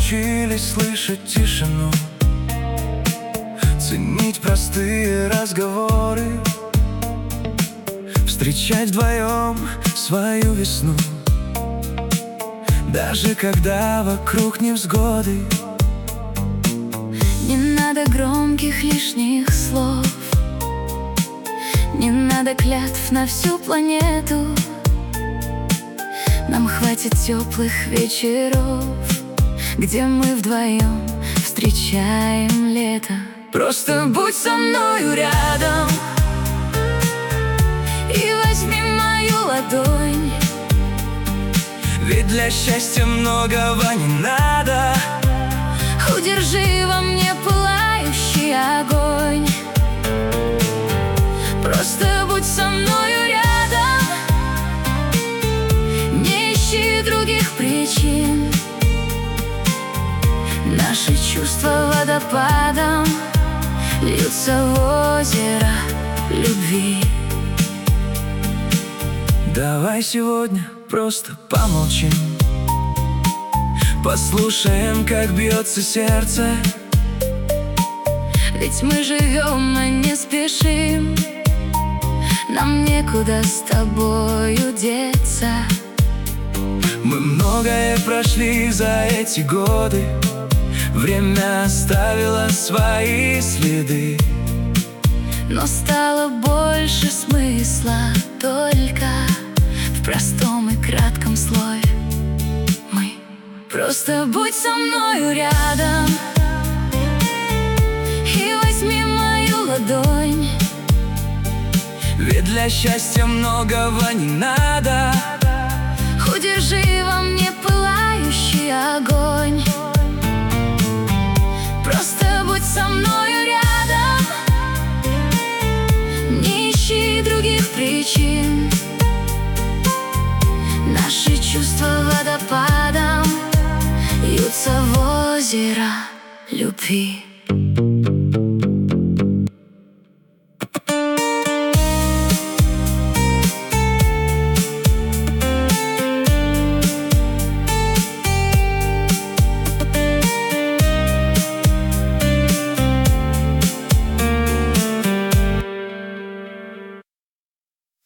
научились слышать тишину, ценить простые разговоры, встречать вдвоем свою весну, даже когда вокруг невзгоды. Не надо громких лишних слов, не надо клятв на всю планету. Нам хватит теплых вечеров, где мы вдвоем встречаем лето. Просто будь со мною рядом и возьми мою ладонь, ведь для счастья многого не надо. Удержи во мне пылающий огонь. Просто будь со мною рядом, не ищи других причин. Наши чувства водопадом льются в озеро любви. Давай сегодня просто помолчим, послушаем, как бьется сердце. Ведь мы живем, а не спешим, нам некуда с тобою деться. Мы многое прошли за эти годы, время оставило свои следы. Но стало больше смысла только в простом и кратком слове «мы». Просто будь со мною рядом и возьми мою ладонь, ведь для счастья многого не надо. Удержи во мне пылающий огонь. Просто будь со мною рядом, не ищи других причин. Наши чувства водопадом льются в озеро любви.